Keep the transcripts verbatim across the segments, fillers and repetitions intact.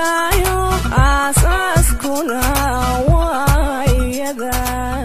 asayo asaskuna waayada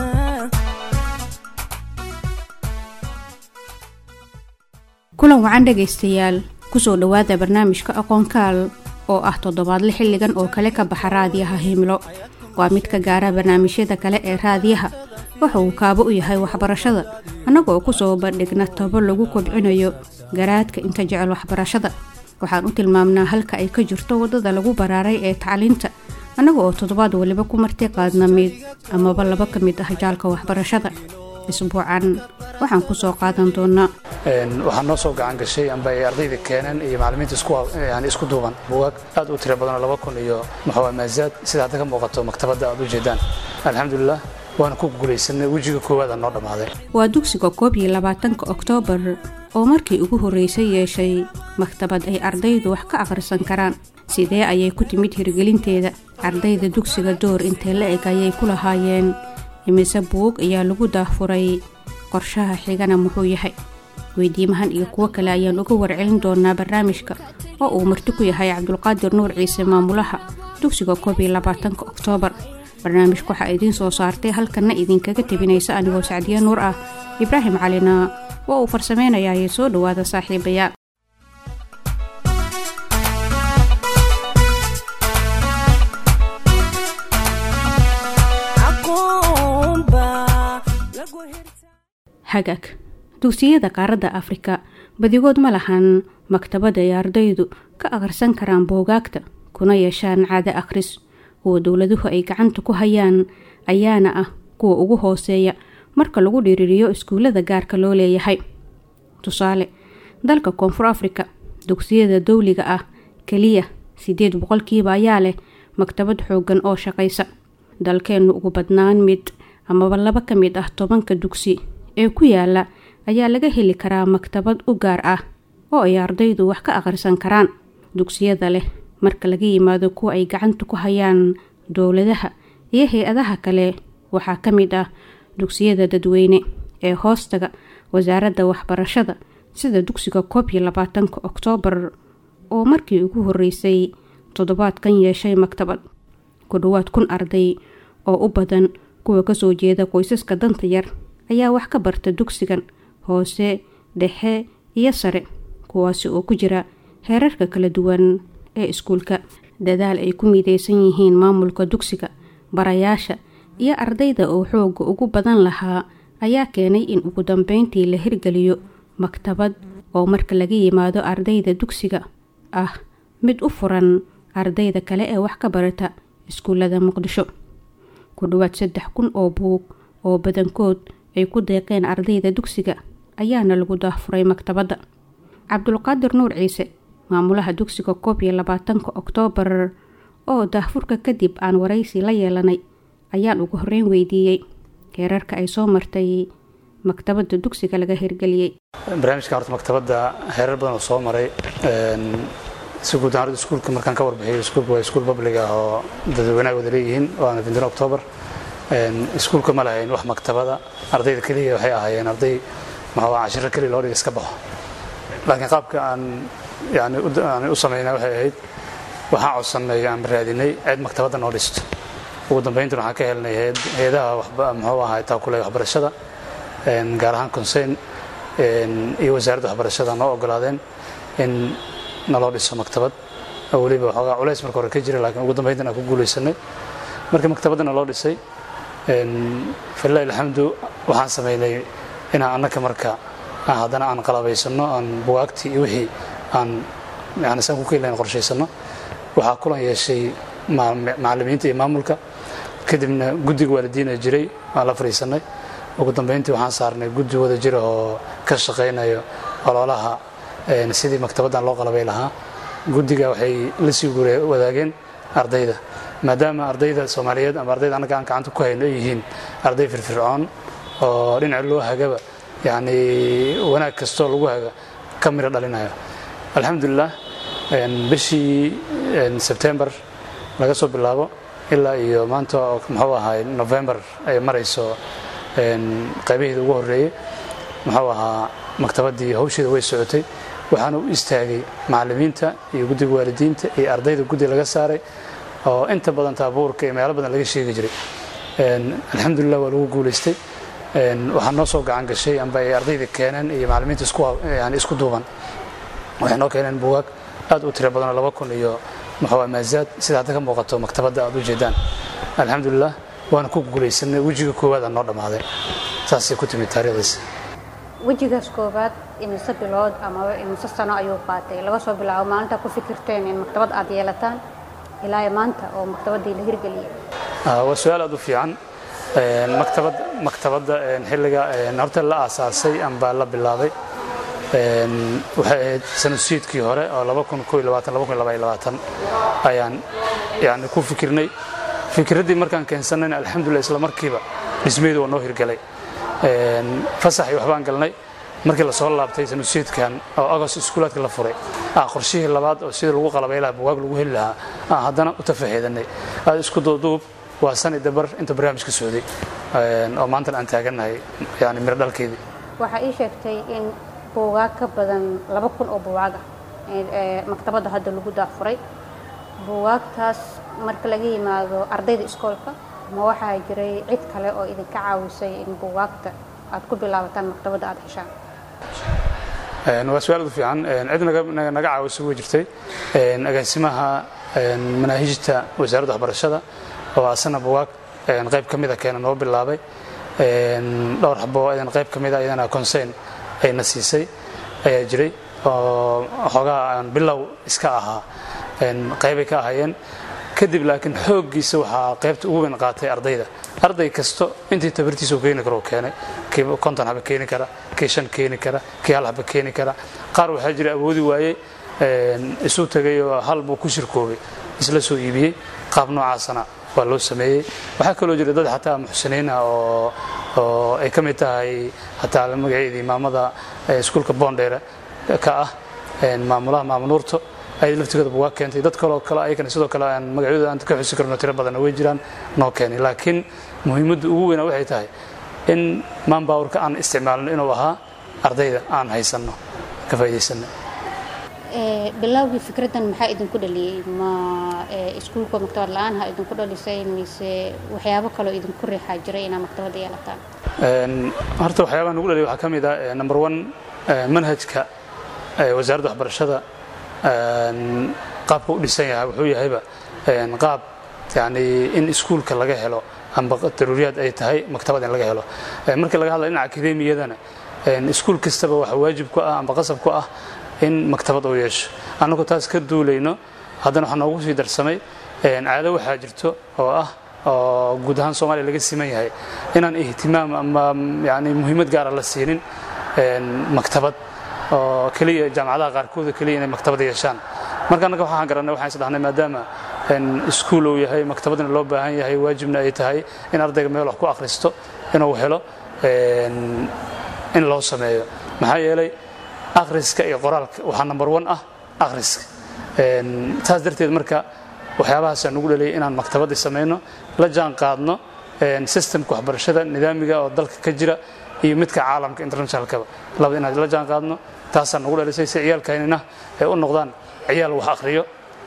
kulan wacan dhageystayaal kusoo dhawaada barnaamijka aqoonkaal oo ah toddobaadle xilligan oo kale ka baxa raadiyaha himilo waa mid ka gaara barnaamijyada kale ee raadiyaha waxa uu kaabo u yahay waxbarashada annagoo kusoo bandhigna tabo lagu kobcinayo garaadka inta jecel waxbarashada waxaan u tilmaamnaa halka ay ka jirto wadada lagu baraaray ee tacliinta annaga oo toddobaad waliba ku marti qaadna mid amaba laba ka mid ah jaalka waxbarashada isbuucan waxaan kusoo qaadan doonaa waxaan noo soo gacan gashay amba ay ardayda keeneen iyo macallimiinta isku yani isku duuban buugaag aad u tiro badan laba kun iyo maxaa maasaad sida hadda ka muuqato maktabadda aad u jeedaan alxamdulillah waan ku guuleysanay wajiga koowaad noo dhamaaday waa dugsiga koob iyo labaatanka Oktoobar oo markii ugu horeysay yeeshay maktabad ay ardaydu wax ka akhrisan karaan sidee ayay ku timid hirgelinteeda ardayda dugsiga door intee la eg ayay ku lahaayeen imise buug ayaa lagu daafuray qorshaha xigana muxuu yahay weydiimahan iyo kuwo kale ayaan uga warcelin doonaa barnaamijka oo uu marti ku yahay Cabdulqaadir Nuur Ciise maamulaha dugsiga koob iyo labaatanka Oktoobar barnaamijku waxa idin soo saartay halkana idinkaga tabinaysa anigoo Sacdiya Nuur ah Ibraahim Calina oo uu farsameynayaa soo dhawaada saaxiibayaal hagaag dugsiyada qaaradda Afrika badigood ma lahan maktabad ay ardaydu ka akhrisan karaan buugaagta kuna yeeshaan caado akhris oo dawladuhu ay gacanta ku hayaan ayaana ah kuwa ugu hooseeya marka lagu dhiiririyo iskuulada gaarka loo leeyahay tusaale dalka Koonfur Afrika dugsiyada dawliga ah kaliya sideed boqolkiiba ayaa leh maktabad xoogan oo shaqaysa dalkeenu ugu badnaan mid amaba laba ka mid ah tobanka dugsi ee ku yaala ayaa laga heli karaa maktabad u gaar ah oo ay ardaydu wax ka akhrisan karaan dugsiyada leh marka laga yimaado kuwa ay gacanta ku hayaan dawladaha iyo hay'adaha kale waxaa ka mid ah dugsiyada dadweyne ee hoostaga wasaaradda waxbarashada sida dugsiga koob iyo labaatanka Oktoobar oo markii ugu horeysay toddobaadkan yeeshay maktabad ku dhawaad kun arday oo u badan kuwa ka soo jeeda qoysaska danta yar ayaa wax ka barta dugsigan hoose dhexe iyo sare kuwaasi oo ku jira heerarka kala duwan ee iskuulka dadaal ay ku mideysan yihiin maamulka dugsiga barayaasha iyo ardayda oo xoog ugu badan lahaa ayaa keenay in ugu dambeyntii la hirgeliyo maktabad oo marka laga yimaado ardayda dugsiga ah mid u furan ardayda kale ee wax ka barata iskuulada Muqdisho ku dhawaad saddex kun oo buug oo badankood ay ku deeqeen ardayda dugsiga ayaana lagu daafuray maktabadda Cabdulqaadir Nuur Ciise maamulaha dugsiga koob iyo labaatanka Oktoobar oo daafurka kadib aan waraysi la yeelanay ayaan ugu horeyn weydiiyey heerarka ay soo martay maktabadda dugsiga laga hirgeliyay barnaamijka horta maktabadda heerar badan oo soo maray si guud ahaan iskuulka markaan ka warbixiyo iskuulku waa iskuul public ah oo dadweynaha wada leeyihiin waana fintan Oktoobar iskuulka ma lahayn wax maktabada ardayda kaliya waxay ahaayeen arday maxaa cashiro kaliya loo dhigo iska baxo laakiin qaabka aan yani u sameynaa waxay ahayd waxaan codsanay aan raadinay cid maktabadda noo dhisto ugu dambeyntii waxaan ka helnay hay'adaha maxuu ahaa taakulay waxbarashada gaar ahaan concern iyo wasaaradda waxbarashada noo ogolaadeen in naloo dhiso maktabad waliba waxoogaa culays marka hore ka jira laakiin ugu dambeyntii aan ku guuleysanay marka maktabadana loo dhisay fillahi alxamdu waxaan sameynay inaan annaka marka haddana aan qalabaysano aan bugaagtii iyo wixii aan yani saan ku keenayn qorshaysano waxaa kulan yeeshay macallimiinta iyo maamulka kadibna guddiga waalidiin ee jiray aan la fariisanay ugu dambeyntii waxaan saarnay guddi wada jira oo ka shaqeynayo ololaha sidii maktabaddan loo qalabay lahaa guddiga waxay la sii wadaageen ardayda maadaama ardayda Soomaaliyeed ama ardayda anaga aan gacanta ku hayno yihiin arday firfircoon oo dhinaca loo hagaba yani wanaag kasto lagu haga kamira dhalinayo alxamdulillah bishii September laga soo bilaabo ilaa iyo maanta muxuu ahaa November ay marayso qaybihii ugu horeeyay muxuu ahaa maktabadii hawsheeda way socotay waxaana u istaagay macallimiinta iyo guddiga waalidiinta iyo ardayda guddi laga saaray oo inta badan taabuurka iyo meelo badan laga sheegi jiray alxamdulilah waa lagu guulaystay waxaa noo soo gacan gashay amba ay ardayda keeneen iyo macallimiinta isku yani isku duuban waxay noo keeneen buugaag aad u tiro badan oo laba kun iyo maxaa maazaad sida hadda ka muuqato maktabadda aad u jeedaan alxamdulilah waana ku guulaysanay wejiga koowaad aan noo dhammaaday saasay ku timid taariikhdiisa wejigaas koowaad imise bilood ama imise sano ayuu qaatay laga soo bilaabo maalinta ku fikirteen in maktabad aad yeelataan ilaa maanta oo maktabaddii la hirgeliyay waa su-aal aad u fiican maktabad maktabadda xilliga horta la aasaasay amba la bilaabay waxay ahayd sanadsiidkii hore oo laba kun iyo labaatan laba kun iyo laba iyo labaatan ayaan yani ku fikirnay fikraddii markaan keensanayna alxamdulilah isla markiiba dhismeedu waa noo hirgalay fasax iyo waxbaan galnay markii la soo laabtay sanadsiidkan oo agost iskuulaadka la furay qorshihii labaad oo sida lagu qalabay lahaa buugaag lagu heli lahaa aan haddana u tafaxiidanay aad isku duuduub waa sanad dabar inta barnaamijka socday oo maanta aan taagannahay yani miro dhalkeedii waxaa ii sheegtay in buugaag ka badan laba kun oo buugaag ah ee maktabadda hadda lagu daafuray buugaagtaas marka laga yimaado ardayda iskoolka ma waxaa jiray cid kale oo idinka caawisay in buugaagta aad ku bilaabataan maktabadda aad heshaan waa su-aal aad u fiican cid naga caawisay way jirtay agaasimaha manaahijta wasaaradda waxbarashada oo asana buugaag qayb ka mida keena noo bilaabay dhowr xabo aydan qayb ka mida ayadana conseen ayna siisay ayaa jiray oo xoogaa aan bilow iska ahaa qaybay ka ahaayeen kadib laakiin xooggiisa waxaa qaybta ugu weyn qaatay ardayda arday kasto intii tabartiisa uu keeni karo keenay kii konton haba keeni kara kii shan keeni kara kii hal haba keeni kara qaar waxaa jira awoodi waayey isu tagay oo hal buu ku shirkoobay isla soo iibiyey qaab noocaasana waa loo sameeyey waxaa kaloo jira dad xataa muxsiniin ah oo oo ay ka mid tahay xataa magaceedii maamada iskuulka boondheere ka ah maamulaha maamunuurto ay laftigooda buugaag keentay dad kaloo kale ayagana sidoo kale aan magacyadooda aan ka xusi karno tiro badan way jiraan noo keenay laakiin muhiimadda ugu weyn waxay tahay in manpowerka aan isticmaalno inuu ahaa ardayda aan haysanno ka faa'iidaysano bilowgii fikraddan maxaa idinku dhaliyay ma iskuulka maktabad la'aan ha idinku dhalisay mise waxyaabo kaloo idinku riixaa jiray inaad maktabadda yeelataan horta waxyaabaha nagu dhaliyay waxaa ka mid ah number one manhajka wasaaradda waxbarashada qaabka u dhisan yahay wuxuu yahayba qaab yani in iskuulka laga helo amba daruuriyaad ay tahay maktabad in laga helo markii laga hadlayo dhinaca akademiyadana iskuul kastaba waxa waajib ku ah amba qasab ku ah in maktabad uu yeesho annagu taas ka duulayno haddana waxaa noogu sii darsamay caado waxaa jirto oo ah oo guud ahaan soomaaliya laga siman yahay inaan ihtimaam ama yani muhiimad gaara la siinin maktabad oo kaliya jaamacadaha qaarkooda kaliya inay maktabad yeeshaan marka annaga waxaan garanay waxaan isdhahnay maadaama iskuul uu yahay maktabadna loo baahan yahay waajibna ay tahay in ardayga meel wax ku akhristo inuu helo in loo sameeyo maxaa yeelay akhriska iyo qoraalka waxaa number one ah akhriska taas darteed marka waxyaabahaasaan nugu dhaliyay inaan maktabaddii samayno la jaan qaadno systemka waxbarashada nidaamiga oo dalka ka jira iyo midka caalamka internationalkaba labada inaan la jaan qaadno taasaan nugu dhalisay si ciyaalkaynina ay u noqdaan ciyaal wax akhriyo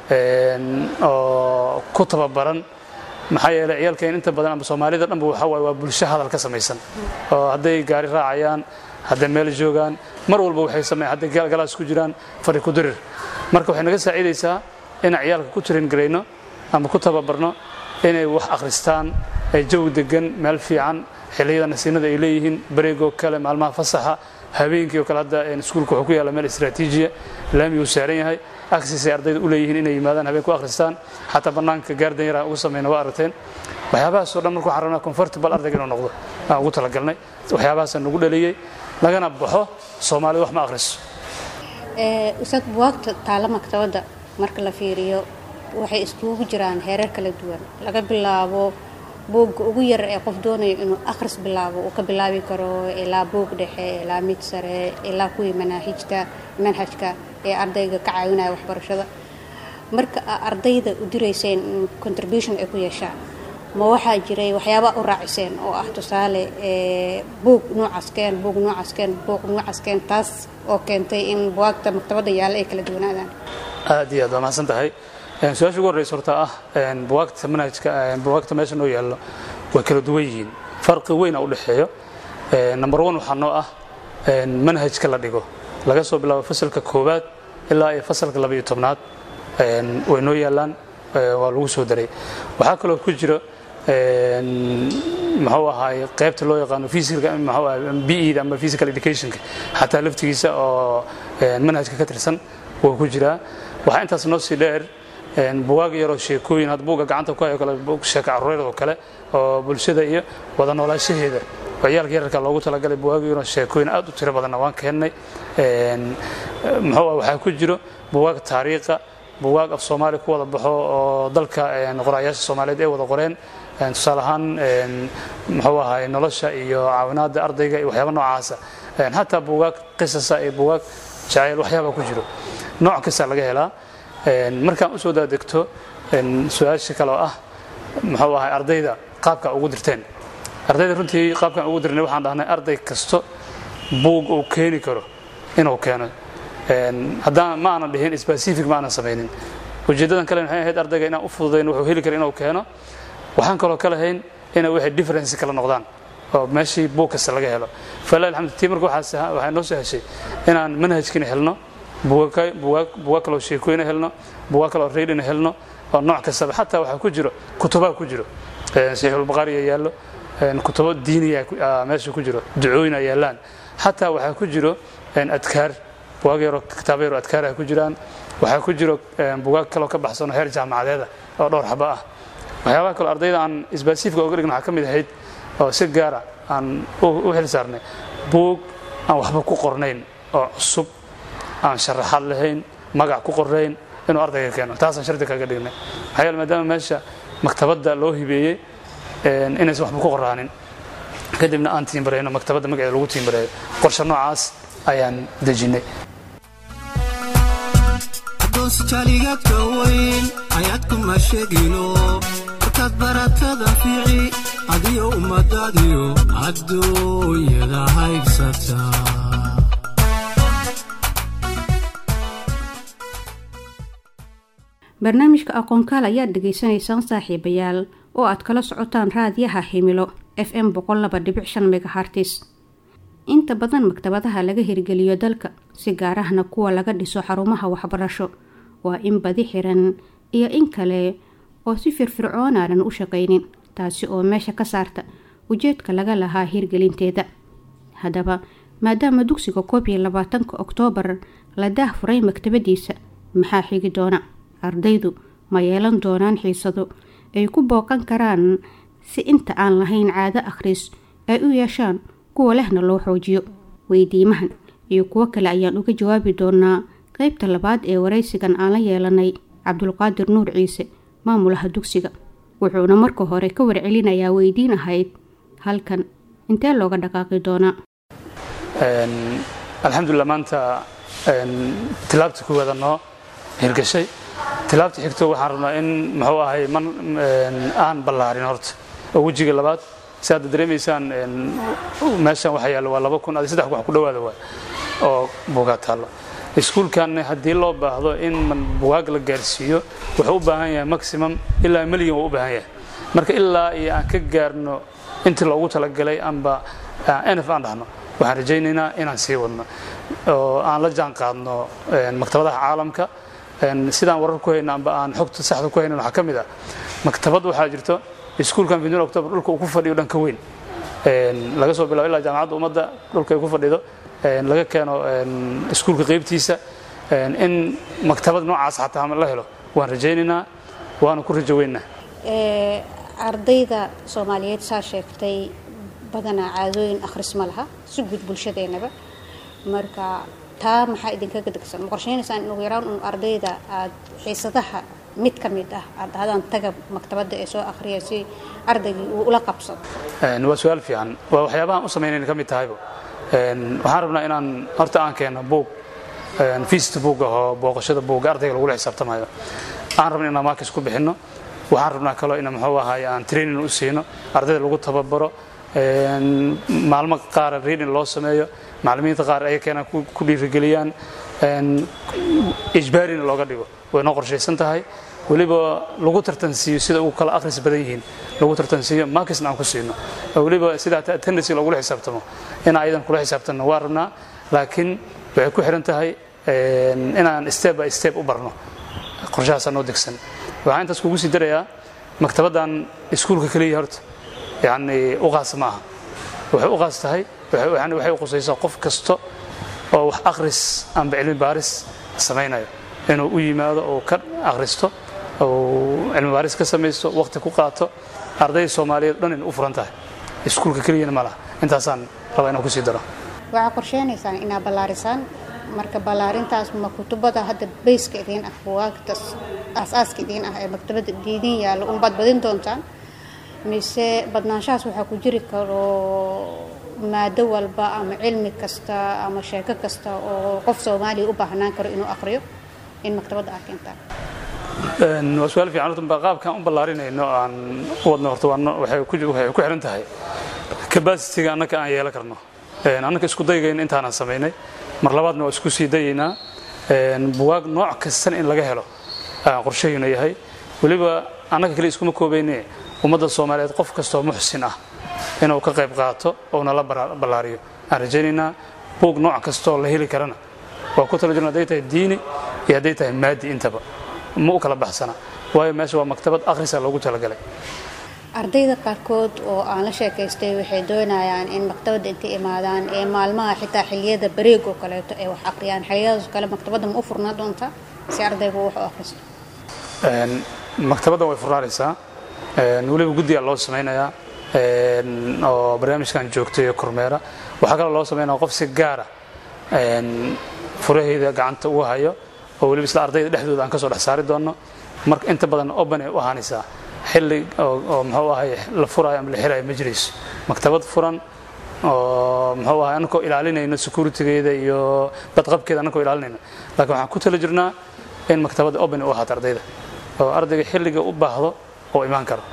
oo ku tababaran maxaa yeelay ciyaalkayn inta badan ama soomaalida dhanba waxa waaye waa bulsho hadal ka samaysan oo hadday gaari raacayaan hadday meel joogaan mar walba waxay sameeyaan hadday galaas ku jiraan fari ku dirir marka waxay naga saacidaysaa inaan ciyaalka ku tirin garayno ama ku tababarno inay wax akhristaan ay jawi degan meel fiican xilliyada nasiinada ay leeyihiin bareegoo kale maalmaha fasaxa habeenkii oo kale hadda iskuulka wuxuu ku yaalla meel istiraatiijiya laamiyuu saaran yahay access ay ardayda u leeyihiin inay yimaadaan habeen ku akhristaan xataa bannaanka gaardan yaraa ugu samayna waa aragteen waxyaabahaasoo dhan marka waxaan rabnaa comfortable ardayga inuu noqdo aan ugu talagalnay waxyaabahaasaan nagu dhaliyey lagana baxo soomaalida wax ma akhriso ustaad buwaagta taala maktabadda marka la fiiriyo waxay iskugu jiraan heerar kala duwan laga bilaabo buugga ugu yar ee qof doonayo inuu akhris bilaabo uu ka bilaabi karo ilaa buug dhexe ilaa mid sare ilaa kuwii manaahijta manhajka ee ardayga ka caawinaya waxbarashada marka ardayda u dirayseen contribution ay ku yeeshaan ma waxaa jiray waxyaaba u raaciseen oo ah tusaale ee buug noocaas keen buug noocaas keen buug noocaas keen taas oo keentay in buugta maktabada yaala ay kala duwanaadaan aad iyo aad waa mahadsan tahay su-aasha ugu horreysa horta ah buugta manhajka buugta meesha noo yaallo way kala duwan yihiin farqi weyn u dhexeeyo number one waxaa noo ah manhajka la dhigo laga soo bilaabo fasalka koowaad ilaa ay fasalka laba iyo tobnaad way noo yaalaan waa lagu soo daray waxaa kaloo ku jira muxuu ahaay qaybta loo yaqaano physical muxuu ahaay B E ama physical education xataa laftigiisa oo manhajka ka tirsan oo ku jira waxa intaas noo sii dheer buugaag yar oo sheekooyin had buuga gacanta ku hayo kale buug sheeko carruureed oo kale oo bulshada iyo wada noolaanshaheeda ciyaalka yararka loogu talagalay buugaag yar oo sheekooyin aad u tiro badan waan keenay muxuu waxa ku jira buugaag taariikha buugaag af Soomaali ku wada baxo oo dalka qorayaasha Soomaaliyeed ay wada qoreen tusaale ahaan muxuu ahaay nolosha iyo caawinaadda ardayga iyo waxyaabo noocaas ah hatta buugaag qisas ah iyo buugaag jacayl waxyaabo ku jiro nooc kasta laga helaa markaan u soo daadegto su'aasha kale oo ah muxuu ahaay ardayda qaabka ugu dirteen ardayda runtii qaabkan ugu dirnay waxaan dhahnay arday kasto buug uu keeni karo inuu keeno haddaan ma aanan dhihin specific ma aanan samaynin ujeedadan kale waxay ahayd ardayga inaan u fududayn wuxuu heli karo inuu keeno waxaan kaloo kala hayn inay wixii difference kala noqdaan oo meeshii buug kasta laga helo falaa alxamdu tii marka waxaa waxay noo soo heshay inaan manhajkiina helno buugaag buugaag buugaag kaloo sheekooyin helno buugaag kaloo reading helno oo nooc kasta xataa waxa ku jiro kutubaha ku jiro Sahih al-Bukhari yaallo kutubo diiniya meesha ku jiro ducooyin yaalaan xataa waxa ku jiro adkaar buugaag yar kitaabo yar adkaar ku jiraan waxa ku jiro buugaag kaloo ka baxsan heer jaamacadeed oo dhowr xaba ah waxyaabo kale ardayda aan specific uga dhigno waxa kamid ahayd oo si gaar ah aan u xil saarnay buug aan waxba ku qornayn oo cusub aan sharaxaad lahayn magac ku qornayn inuu ardayga keeno taas aan shardi kaga dhignay waxyaal maadaama meesha maktabada loo hibeeyay inay waxba ku qoraanin kadibna aan tiin barayno maktabada magaceeda lagu tiin bareeyo qorshe noocaas ayaan dejinay jaligadka weyn ayadku ma sheegino markaad baratada fiici adiyo ummadaadiyo adduunyada haybsata barnaamijka aqoonkaal ayaad dhegaysanaysaan saaxiibayaal oo aad kala socotaan raadiyaha himilo F M boqol laba dhibic shan megahertz inta badan maktabadaha laga hirgeliyo dalka si gaar ahna kuwa laga dhiso xarumaha waxbarasho waa in badi xiran iyo in kale oo si firfircoon aan u shaqeynin taasi oo meesha ka saarta ujeedka laga lahaa hirgelinteeda hadaba maadaama dugsiga koob iyo labaatanka Oktoobar la daahfuray maktabadiisa maxaa xigi doona ardaydu ma yeelan doonaan xiisado ay ku booqan karaan si inta aan lahayn caado akhris ay u yeeshaan kuwa lehna loo xoojiyo weydiimahan iyo kuwa kale ayaan uga jawaabi doonaa qaybta labaad ee waraysigan aan la yeelanay Cabdulqaadir Nuur Ciise maamulaha dugsiga wuxuuna marka hore ka warcelinayaa weydiin ahayd halkan intee looga dhaqaaqi doonaa alxamdulillah maanta tilaabta ku wadano hirgashay tilaabta xigto waxaan rabnaa in muxuu ahay man aan ballaarin horta oo wajiga labaad saad dareemaysaan meeshan waxa yaalo waa laba kun iyo saddex wax ku dhawaada waa oo buugaag taalo iskuulkan hadii loo baahdo in man buugaag la gaarsiiyo wuxuu u baahan yahay maximum ilaa milyan uu u baahan yahay marka ilaa iyo aan ka gaarno intii loogu talagalay amba N F aan dhahno waxaan rajaynaynaa inaan sii wadno oo aan la jaan qaadno maktabadaha caalamka sidaan warar ku hayno amba aan xogta saxda ku hayno waxa kamid ah maktabad waxa jirto iskuulkan February October dhulka uu ku fadhiyo dhanka weyn laga soo bilaabo ilaa jaamacadda ummadda dhulka ay ku fadhido laga keeno iskuulka qaybtiisa in maktabad noocaas xataa la helo waan rajaynaynaa waana ku rajaweynaa ee ardayda Soomaaliyeed saa sheegtay badana caadooyin akhris ma laha si guud bulshadeenaba marka taa maxaa idinka gadagsan qorsheynaysan inuu yaraan in ardayda aad xiisadaha mid kamid ah aad hadaan taga maktabada ee soo akhriyo si ardaygu uu ula qabsado een waa su'aal fiican waa waxyaabaha u sameeyeen kamid tahay een waxaan rabnaa inaan horta aan keeno book een feast book oo booqashada book ardayga lagu xisaabtamayo aan rabnaa inaan markaas ku bixino waxaan rabnaa kaloo in muxuu ahaay aan training u siino ardayda lagu tababaro maalmo qaar reading loo sameeyo macallimiinta qaar ay keenaan ku dhiirigeliyaan ijbaarina looga dhigo way noo qorshaysan tahay waliba lagu tartansiiyo sida uu kala akhris badan yihiin lagu tartansiiyo markisna aan ku siino waliba sida attendance lagu xisaabtamo in aydan kula xisaabtano waa rabnaa laakiin waxay ku xiran tahay inaan step by step u barno qorshahaas noo degsan waxaan intaas kugu sii darayaa maktabadan iskuulka kaliya horta yani u qaas maaha waxay u qaas tahay waxaan waxay u qosaysaa qof kasto oo wax akhris ama cilmi baaris samaynayo inuu u yimaado oo ka akhristo oo cilmi baaris ka samaysto waqti ku qaato arday Soomaaliyeed dhan in u furan tahay iskuulka kaliya ma laha intaasaan rabaa inaan ku sii daro waxa qorsheynaysan ina ballaarisaan marka ballaarintaas ma kutubada hadda basic idin ah waqti asaaska idin ah ee maktabada diidin yaalo um bad badin doontaan mise badnaanshaas waxa ku jiri karo maado walba ama cilmi kasta ama sheeko kasta oo qof Soomaali u baahnaan karo inuu aqriyo in maktabada ay keentaan een su'aal fiican oo qaabkan u ballaarinayno aan wadno horta waxay ku waxay ku xiran tahay capacity-ga annaka aan yeelan karno een annaka isku dayayna intaan aan sameynay mar labaadna waa isku sii dayaynaa een buugaag nooc kasta in laga helo aan qorsheyno yahay waliba annaka kale iskuma koobaynay ummadda Soomaaliyeed qof kasta oo muxsin ah inuu ka qayb qaato oo nala ballaariyo aan rajaynaynaa buug nooc kasta oo la heli karana waa ku tala jirnaa dayta diini iyo dayta maadi intaba ma u kala baxsana waayo meesha waa maktabad akhris loogu talagalay ardayda qaarkood oo aan la sheekaystay waxay doonayaan in maktabada inta imaadaan ee maalmaha xitaa xilliyada bareeg oo kale ay wax aqriyaan xilliyadaas kale maktabada ma u furnaa doonta si ardaygu wax u akhristo een maktabada way furnaanaysaa een waliba guddiga loo sameeyaa een oo barnaamijkan joogtay kormeera waxa kale loo sameeyaa qof si gaar ah een furaheeda gacanta u hayo oo waliba isla ardayda dhexdooda aan ka soo dhex saari doono marka inta badan open ay u ahaanaysaa xilli oo muxuu ahay la furayo ama la xirayo majlis maktabad furan oo muxuu ahay anko ilaalinayno security-geeda iyo badqabkeeda anko ilaalinayno laakiin waxaan ku tala jirnaa in maktabada open u ahaato ardayda oo ardayga xilliga u baahdo oo imaan karo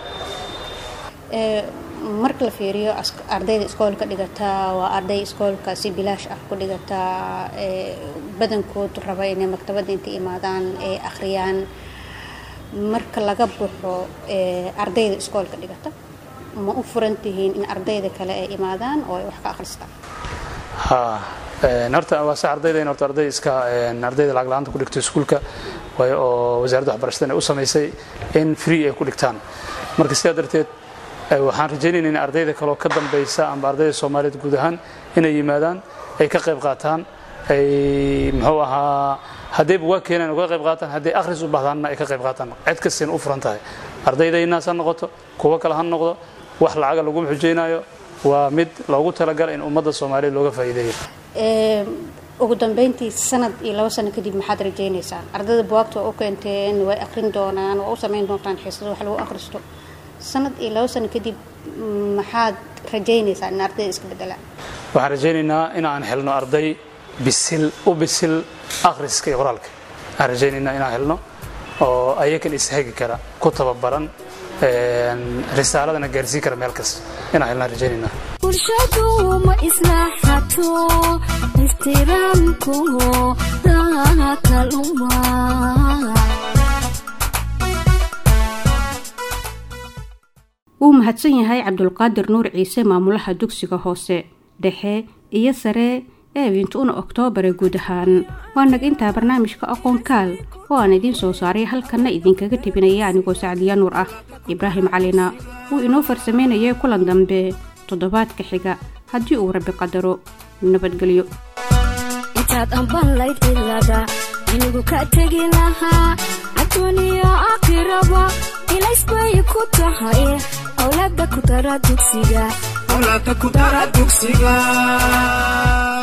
ee marka la fiiriyo ardayda iskoolka dhigata waa arday iskoolka si bilaash ah ku dhigata ee badankood raba inay maktabada inta imaadaan ee akhriyaan marka laga buuxo ee ardayda iskoolka dhigata ma u furantihiin in ardayda kale ay imaadaan oo ay wax ka akhristaan ha ee narta waa sax ardayda in arday iska ardayda lacag la'aanta ku dhigto iskuulka way oo wasaaradda waxbarashada u sameysay in free ay ku dhigtaan marka sidaa darteed waxaan rajaynaynaa in ardayda kale oo ka dambaysa ama ardayda Soomaaliyeed guud ahaan inay yimaadaan ay ka qayb qaataan ay muxuu ahaa haddii buugaag keenaan uga qayb qaataan haddii akhris u baahdaan ay ka qayb qaataan cid kasta in u furan tahay ardaydeena san noqoto kuwa kale han noqdo wax lacag lagu xujeynayo waa mid loogu talagalay in ummadda Soomaaliyeed looga faa'iideeyo ee ugu dambeyntii sanad iyo laba sano kadib maxaad rajaynaysaa ardayda buugaagta oo keenteen way akhrin doonaan oo u sameyn doontaan xiisado wax lagu akhristo sanad iyo laba sano kadib maxaad rajaynaysaa in ardayda iska bedelaan waxaan rajaynaynaa in aan helno arday bisil u bisil akhriska iyo qoraalka aan rajaynaynaa in aan helno oo ayaga is hagi kara ku tababaran een risaaladana gaarsiin kara meel kasta in aan helno rajaynaynaa bulshadu ma islaaxato istiraamku daa kaluma wuu mahadsan yahay Cabdulqaadir Nuur Ciise maamulaha dugsiga hoose dhexe iyo sare ee toban Oktoobar guud ahaan waan nag inta barnaamijka aqoon kaal oo aan idin soo saaray halkana idinkaga tibinaya anigoo Saacadiya Nuur ah Ibraahim Calina uu inoo farsameeyay kulan dambe toddobaadka xiga haddii uu Rabbi qadaro nabadgelyo intaad amban layd ilada inigu ka tagi lahaa adduuniya aakhiraba ilays bay ku tahay awlaadda ku dara dugsiga awlaadda ku dara dugsiga